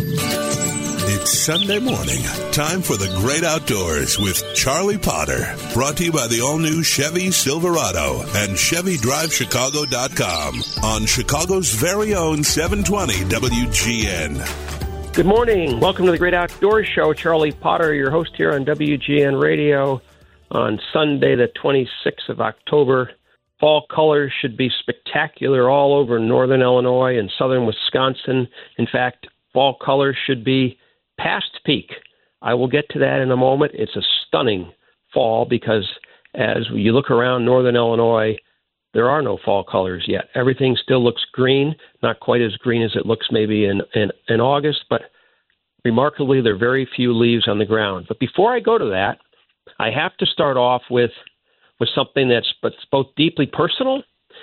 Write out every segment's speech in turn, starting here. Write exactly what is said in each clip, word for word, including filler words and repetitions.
It's Sunday morning. Time for the great outdoors with Charlie Potter. Brought to you by the all-new Chevy Silverado and Chevy Drive Chicago dot com on Chicago's very own seven twenty W G N. Good morning. Welcome to the Great Outdoors Show. Charlie Potter, your host here on W G N Radio on Sunday, the twenty-sixth of October. Fall colors should be spectacular all over northern Illinois and southern Wisconsin. In fact, fall colors should be past peak. I will get to that in a moment. It's a stunning fall because as you look around northern Illinois, there are no fall colors yet. Everything still looks green, not quite as green as it looks maybe in, in, in August, but remarkably, there are very few leaves on the ground. But before I go to that, I have to start off with, with something that's, that's both deeply personal,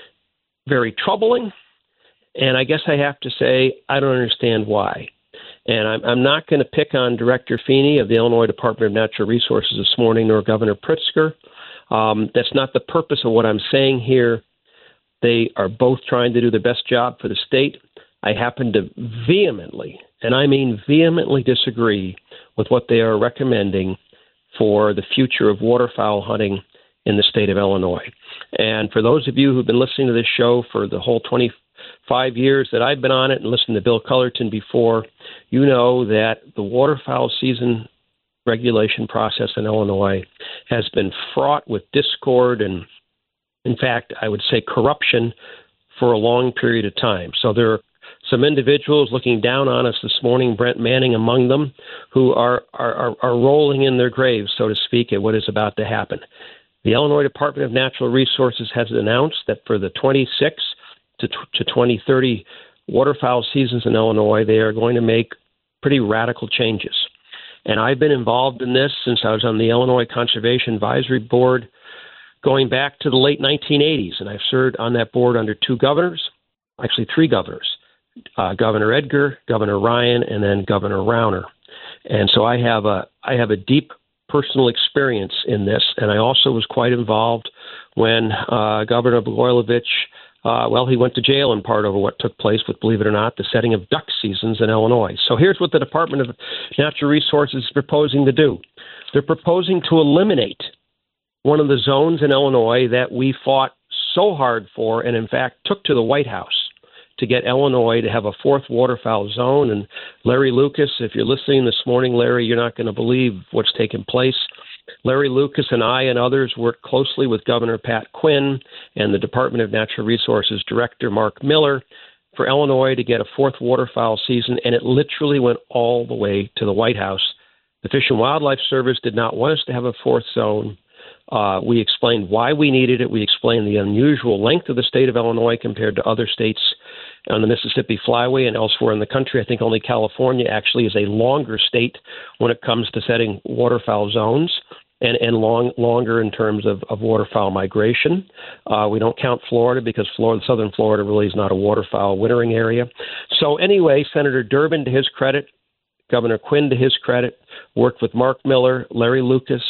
very troubling, and I guess I have to say I don't understand why. And I'm, I'm not going to pick on Director Feeney of the Illinois Department of Natural Resources this morning, nor Governor Pritzker. Um, that's not the purpose of what I'm saying here. They are both trying to do the best job for the state. I happen to vehemently, and I mean vehemently disagree with what they are recommending for the future of waterfowl hunting in the state of Illinois. And for those of you who've been listening to this show for the whole twenty-five years that I've been on it and listened to Bill Cullerton before, you know that the waterfowl season regulation process in Illinois has been fraught with discord and, in fact, I would say corruption for a long period of time. So there are some individuals looking down on us this morning, Brent Manning among them, who are, are, are, are rolling in their graves, so to speak, at what is about to happen. The Illinois Department of Natural Resources has announced that for the twenty-six to, to twenty thirty waterfowl seasons in Illinois, they are going to make pretty radical changes. And I've been involved in this since I was on the Illinois Conservation Advisory Board going back to the late nineteen eighties, and I've served on that board under two governors, actually three governors, uh, Governor Edgar, Governor Ryan, and then Governor Rauner. And so I have a I have a deep personal experience in this, and I also was quite involved when uh, Governor Blagojevich, uh, well, he went to jail in part over what took place with, believe it or not, the setting of duck seasons in Illinois. So here's what the Department of Natural Resources is proposing to do. They're proposing to eliminate one of the zones in Illinois that we fought so hard for and, in fact, took to the White House to get Illinois to have a fourth waterfowl zone. And Larry Lucas, if you're listening this morning, Larry, you're not going to believe what's taken place. Larry Lucas and I and others worked closely with Governor Pat Quinn and the Department of Natural Resources Director Mark Miller for Illinois to get a fourth waterfowl season, and it literally went all the way to the White House. The Fish and Wildlife Service did not want us to have a fourth zone. Uh, we explained why we needed it. We explained the unusual length of the state of Illinois compared to other states on the Mississippi Flyway and elsewhere in the country. I think only California actually is a longer state when it comes to setting waterfowl zones and, and long, longer in terms of, of waterfowl migration. Uh, we don't count Florida because Florida, southern Florida really is not a waterfowl wintering area. So anyway, Senator Durbin, to his credit, Governor Quinn, to his credit, worked with Mark Miller, Larry Lucas,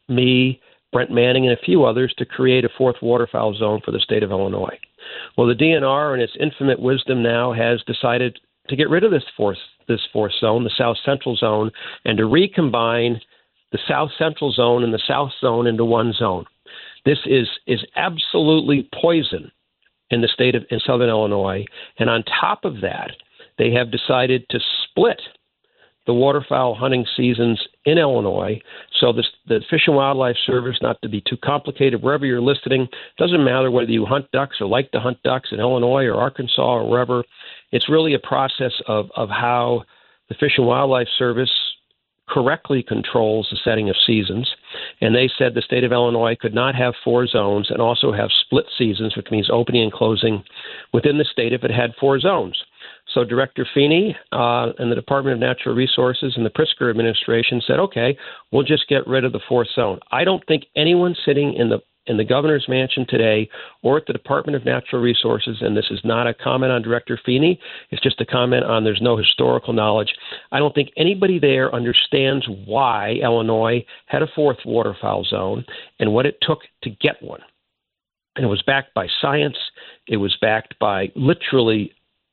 me, Brent Manning, and a few others to create a fourth waterfowl zone for the state of Illinois. Well, the D N R, in its infinite wisdom now, has decided to get rid of this fourth, this fourth zone, the South Central Zone, and to recombine the South Central Zone and the South Zone into one zone. This is is absolutely poison in the state of in southern Illinois. And on top of that, they have decided to split the waterfowl hunting seasons in Illinois. So this, the Fish and Wildlife Service, not to be too complicated, wherever you're listening, doesn't matter whether you hunt ducks or like to hunt ducks in Illinois or Arkansas or wherever. It's really a process of, of how the Fish and Wildlife Service correctly controls the setting of seasons. And they said the state of Illinois could not have four zones and also have split seasons, which means opening and closing within the state if it had four zones. So Director Feeney uh, and the Department of Natural Resources and the Pritzker administration said, okay, we'll just get rid of the fourth zone. I don't think anyone sitting in the in the governor's mansion today or at the Department of Natural Resources, and this is not a comment on Director Feeney, it's just a comment on there's no historical knowledge. I don't think anybody there understands why Illinois had a fourth waterfowl zone and what it took to get one. And it was backed by science. It was backed by literally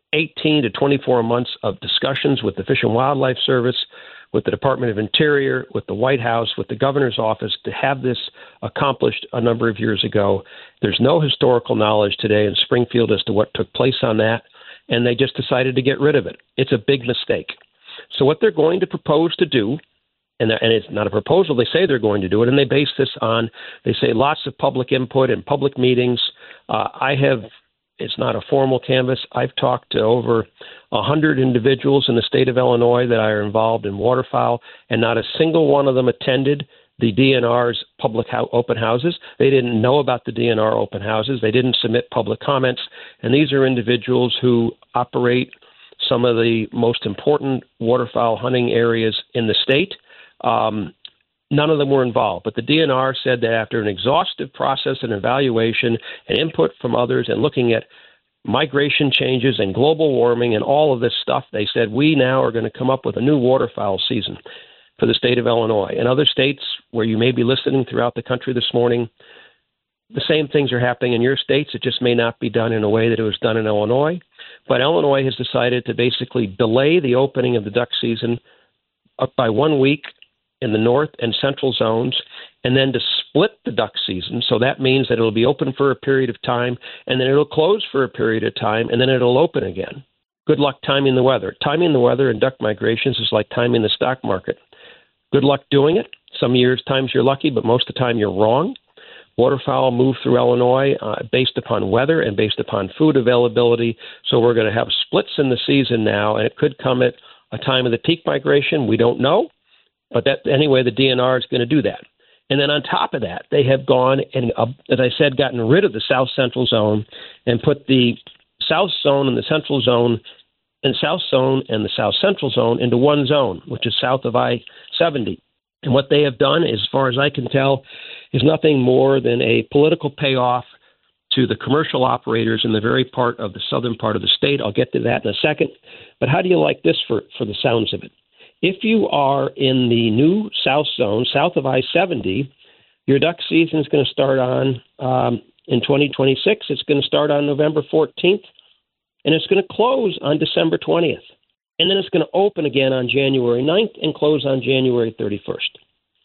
eighteen to twenty-four months of discussions with the Fish and Wildlife Service, with the Department of Interior, with the White House, with the governor's office to have this accomplished a number of years ago. There's no historical knowledge today in Springfield as to what took place on that, and they just decided to get rid of it. It's a big mistake. So what they're going to propose to do, and, and it's not a proposal, they say they're going to do it, and they base this on, they say lots of public input and public meetings. Uh, I have, it's not a formal canvas, I've talked to over one hundred individuals in the state of Illinois that are involved in waterfowl, and not a single one of them attended the D N R's public ho- open houses. They didn't know about the D N R open houses. They didn't submit public comments, and these are individuals who operate some of the most important waterfowl hunting areas in the state. Um, none of them were involved, but the D N R said that after an exhaustive process and evaluation and input from others and looking at migration changes and global warming and all of this stuff, they said, we now are going to come up with a new waterfowl season for the state of Illinois. In other states where you may be listening throughout the country this morning, the same things are happening in your states. It just may not be done in a way that it was done in Illinois. But Illinois has decided to basically delay the opening of the duck season up by one week in the north and central zones, and then to split the duck season. So that means that it'll be open for a period of time, and then it'll close for a period of time, and then it'll open again. Good luck timing the weather. Timing the weather in duck migrations is like timing the stock market. Good luck doing it. Some years, times you're lucky, but most of the time you're wrong. Waterfowl move through Illinois uh, based upon weather and based upon food availability. So we're going to have splits in the season now, and it could come at a time of the peak migration. We don't know. But that anyway, the D N R is going to do that. And then on top of that, they have gone and, uh, as I said, gotten rid of the South Central Zone and put the South Zone and the Central Zone and South Zone and the South Central Zone into one zone, which is south of I seventy. And what they have done, as far as I can tell, is nothing more than a political payoff to the commercial operators in the very part of the southern part of the state. I'll get to that in a second. But how do you like this for, for the sounds of it? If you are in the new South Zone, south of I seventy, your duck season is going to start on um, in twenty twenty-six. It's going to start on November fourteenth, and it's going to close on December twentieth. And then it's going to open again on January ninth and close on January thirty-first.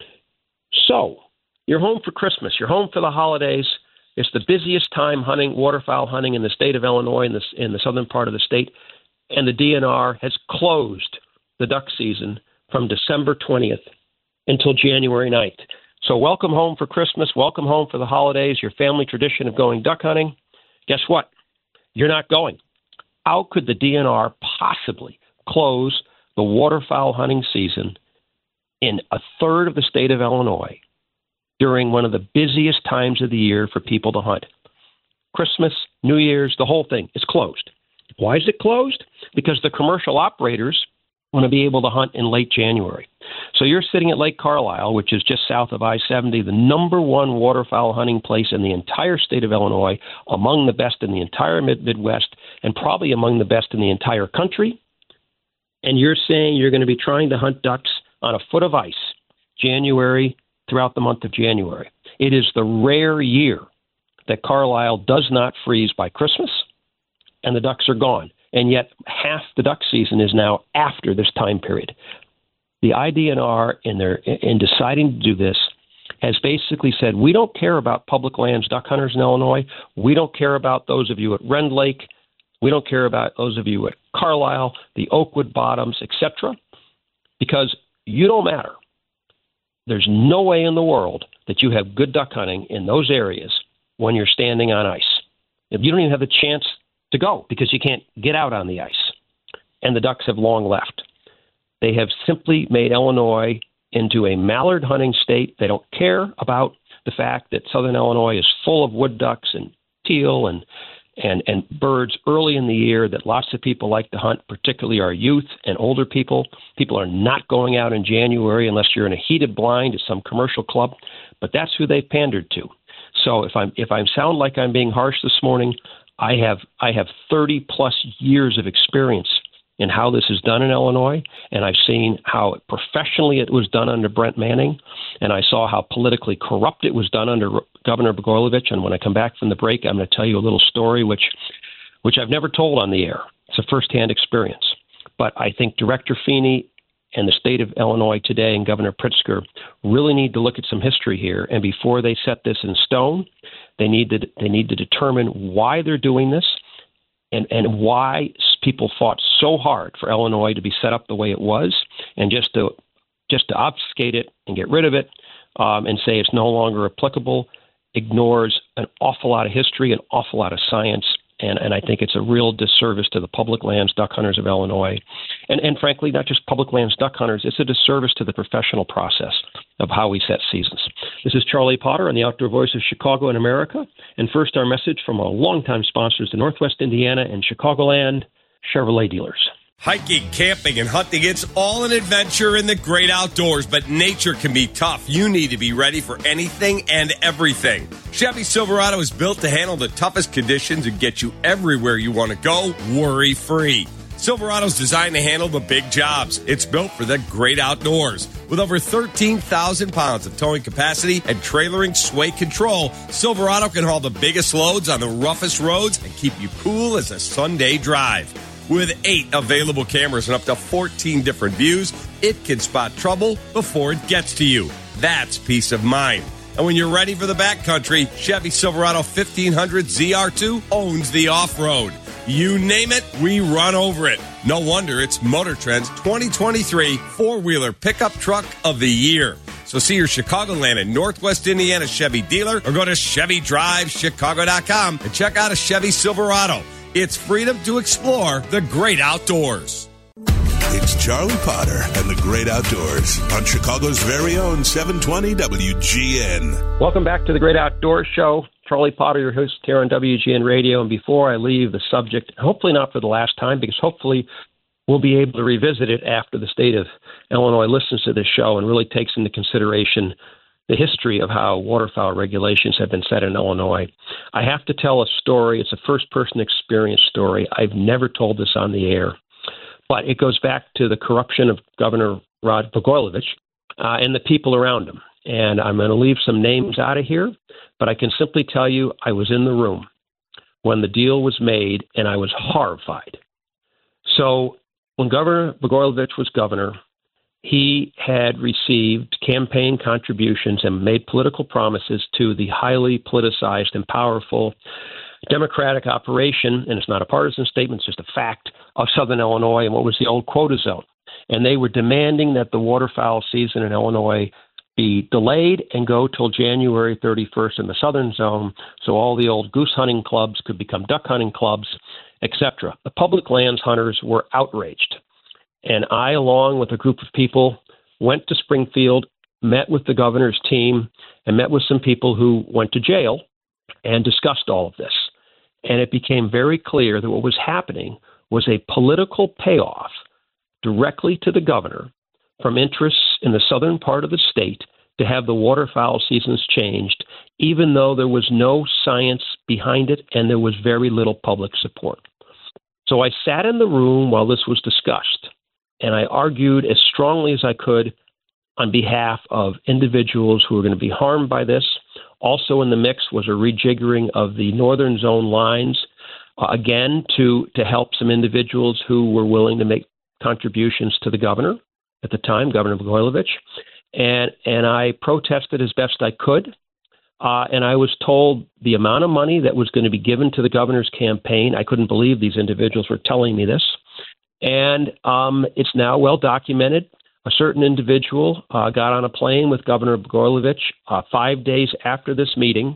So you're home for Christmas. You're home for the holidays. It's the busiest time hunting, waterfowl hunting in the state of Illinois, in the, in the southern part of the state, and the D N R has closed the duck season from December twentieth until January ninth. So welcome home for Christmas. Welcome home for the holidays, your family tradition of going duck hunting. Guess what? You're not going. How could the D N R possibly close the waterfowl hunting season in a third of the state of Illinois during one of the busiest times of the year for people to hunt? Christmas, New Year's, the whole thing is closed. Why is it closed? Because the commercial operators want to be able to hunt in late January. So you're sitting at Lake Carlisle, which is just south of I seventy, the number one waterfowl hunting place in the entire state of Illinois, among the best in the entire mid- Midwest, and probably among the best in the entire country. And you're saying you're going to be trying to hunt ducks on a foot of ice, January, throughout the month of January. It is the rare year that Carlisle does not freeze by Christmas, and the ducks are gone. And yet half the duck season is now after this time period. The I D N R, in their in deciding to do this, has basically said, we don't care about public lands duck hunters in Illinois. We don't care about those of you at Rend Lake. We don't care about those of you at Carlisle, the Oakwood Bottoms, et cetera, because you don't matter. There's no way in the world that you have good duck hunting in those areas when you're standing on ice. If you don't even have the chance to go because you can't get out on the ice. And the ducks have long left. They have simply made Illinois into a mallard hunting state. They don't care about the fact that southern Illinois is full of wood ducks and teal and, and, and birds early in the year that lots of people like to hunt, particularly our youth and older people. People are not going out in January unless you're in a heated blind at some commercial club, but that's who they've pandered to. So if I'm if I sound like I'm being harsh this morning, I have I have thirty plus years of experience in how this is done in Illinois, and I've seen how professionally it was done under Brent Manning, and I saw how politically corrupt it was done under Governor Blagojevich. And when I come back from the break, I'm going to tell you a little story which which I've never told on the air, It's a firsthand experience. But I think Director Feeney and the state of Illinois today and Governor Pritzker really need to look at some history here. And before they set this in stone, they need to they need to determine why they're doing this and, and why people fought so hard for Illinois to be set up the way it was, and just to just to obfuscate it and get rid of it um, and say it's no longer applicable ignores an awful lot of history, an awful lot of science. And, and I think it's a real disservice to the public lands duck hunters of Illinois. And, and frankly, not just public lands duck hunters, it's a disservice to the professional process of how we set seasons. This is Charlie Potter on the Outdoor Voice of Chicago and America. And first, our message from our longtime sponsors, the Northwest Indiana and Chicagoland Chevrolet dealers. Hiking, camping, and hunting, it's all an adventure in the great outdoors, but nature can be tough. You need to be ready for anything and everything. Chevy Silverado is built to handle the toughest conditions and get you everywhere you want to go, worry-free. Silverado's designed to handle the big jobs. It's built for the great outdoors. With over thirteen thousand pounds of towing capacity and trailering sway control, Silverado can haul the biggest loads on the roughest roads and keep you cool as a Sunday drive. With eight available cameras and up to fourteen different views, it can spot trouble before it gets to you. That's peace of mind. And when you're ready for the backcountry, Chevy Silverado fifteen hundred Z R two owns the off-road. You name it, we run over it. No wonder it's Motor Trend's twenty twenty-three four-wheeler pickup truck of the year. So see your Chicagoland and Northwest Indiana Chevy dealer or go to Chevy Drive Chicago dot com and check out a Chevy Silverado. It's freedom to explore the great outdoors. It's Charlie Potter and the Great Outdoors on Chicago's very own seven twenty W G N. Welcome back to the Great Outdoors Show. Charlie Potter, your host here on W G N Radio. And before I leave the subject, hopefully not for the last time, because hopefully we'll be able to revisit it after the state of Illinois listens to this show and really takes into consideration the history of how waterfowl regulations have been set in Illinois. I have to tell a story. It's a first-person experience story. I've never told this on the air, but it goes back to the corruption of Governor Rod Blagojevich uh, and the people around him. And I'm going to leave some names out of here, but I can simply tell you I was in the room when the deal was made, and I was horrified. So when Governor Blagojevich was governor, he had received campaign contributions and made political promises to the highly politicized and powerful Democratic operation, and it's not a partisan statement, it's just a fact, of Southern Illinois and what was the old quota zone. And they were demanding that the waterfowl season in Illinois be delayed and go till January thirty-first in the Southern zone, so all the old goose hunting clubs could become duck hunting clubs, et cetera. The public lands hunters were outraged. And I, along with a group of people, went to Springfield, met with the governor's team, and met with some people who went to jail and discussed all of this. And it became very clear that what was happening was a political payoff directly to the governor from interests in the southern part of the state to have the waterfowl seasons changed, even though there was no science behind it and there was very little public support. So I sat in the room while this was discussed, and I argued as strongly as I could on behalf of individuals who were going to be harmed by this. Also in the mix was a rejiggering of the northern zone lines, uh, again, to, to help some individuals who were willing to make contributions to the governor at the time, Governor Blagojevich. And, and I protested as best I could. Uh, and I was told the amount of money that was going to be given to the governor's campaign. I couldn't believe these individuals were telling me this. And um, it's now well documented. A certain individual uh, got on a plane with Governor Blagojevich uh, five days after this meeting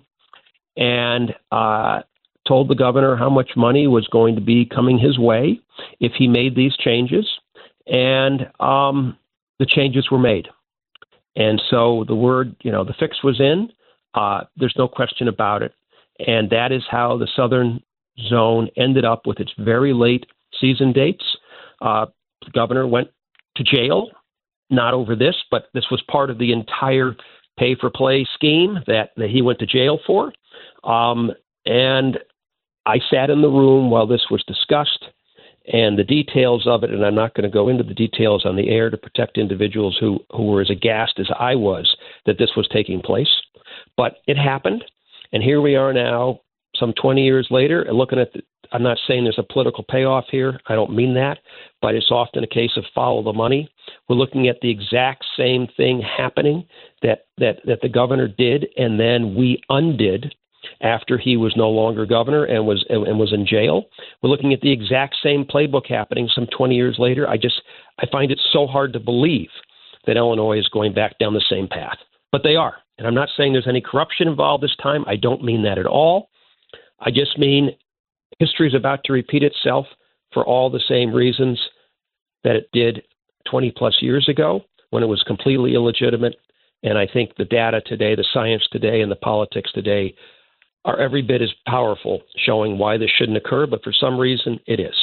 and uh, told the governor how much money was going to be coming his way if he made these changes. And um, the changes were made. And so the word, you know, the fix was in. Uh, there's no question about it. And that is how the southern zone ended up with its very late season dates. Uh, the governor went to jail, not over this, but this was part of the entire pay-for-play scheme that, that he went to jail for. Um, and I sat in the room while this was discussed, and the details of it, and I'm not going to go into the details on the air to protect individuals who, who were as aghast as I was that this was taking place. But it happened, and here we are now, some twenty years later, and looking at the, I'm not saying there's a political payoff here. I don't mean that, but it's often a case of follow the money. We're looking at the exact same thing happening that that that the governor did, and then we undid after he was no longer governor and was and, and was in jail. We're looking at the exact same playbook happening some twenty years later. I just I find it so hard to believe that Illinois is going back down the same path, but they are. And I'm not saying there's any corruption involved this time. I don't mean that at all. I just mean history is about to repeat itself for all the same reasons that it did twenty plus years ago when it was completely illegitimate. And I think the data today, the science today, and the politics today are every bit as powerful, showing why this shouldn't occur. But for some reason, it is.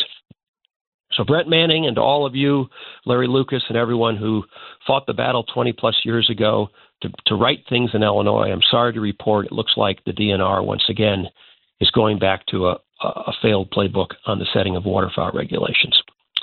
So Brent Manning, and to all of you, Larry Lucas, and everyone who fought the battle twenty plus years ago to, to right things in Illinois, I'm sorry to report it looks like the D N R once again is going back to a, a failed playbook on the setting of waterfowl regulations.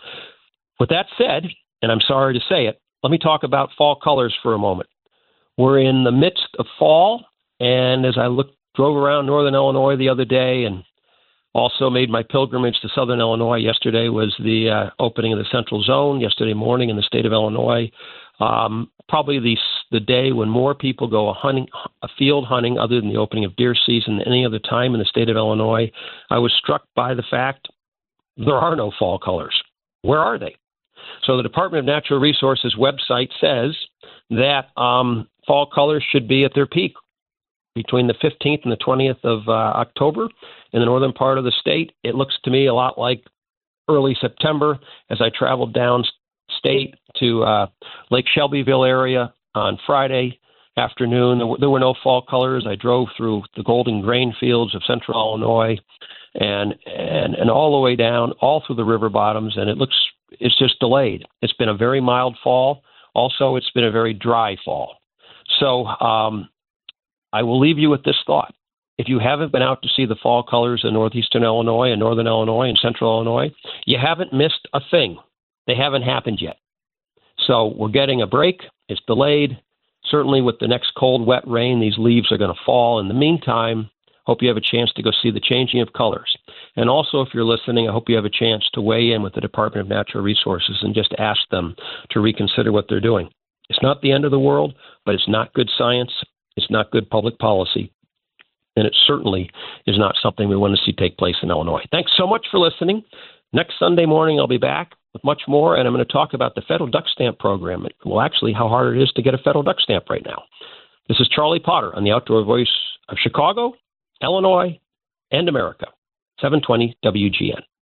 With that said, and I'm sorry to say it, let me talk about fall colors for a moment. We're in the midst of fall, and as I looked, drove around northern Illinois the other day and also made my pilgrimage to southern Illinois. Yesterday was the uh, opening of the Central Zone, yesterday morning in the state of Illinois. Um, probably the, the day when more people go a, hunting, a field hunting other than the opening of deer season than any other time in the state of Illinois. I was struck by the fact there are no fall colors. Where are they? So the Department of Natural Resources website says that um, fall colors should be at their peak between the fifteenth and the twentieth of uh, October in the northern part of the state. It looks to me a lot like early September as I traveled down state to uh, Lake Shelbyville area on Friday afternoon. There were, there were no fall colors. I drove through the golden grain fields of central Illinois and, and, and all the way down, all through the river bottoms, and it looks, it's just delayed. It's been a very mild fall. Also, it's been a very dry fall. So, um, I will leave you with this thought. If you haven't been out to see the fall colors in northeastern Illinois and northern Illinois and central Illinois, you haven't missed a thing. They haven't happened yet. So we're getting a break. It's delayed. Certainly with the next cold, wet rain, these leaves are going to fall. In the meantime, hope you have a chance to go see the changing of colors. And also, if you're listening, I hope you have a chance to weigh in with the Department of Natural Resources and just ask them to reconsider what they're doing. It's not the end of the world, but it's not good science. It's not good public policy, and it certainly is not something we want to see take place in Illinois. Thanks so much for listening. Next Sunday morning, I'll be back with much more, and I'm going to talk about the federal duck stamp program. Well, actually, how hard it is to get a federal duck stamp right now. This is Charlie Potter on the Outdoor Voice of Chicago, Illinois, and America, seven twenty W G N.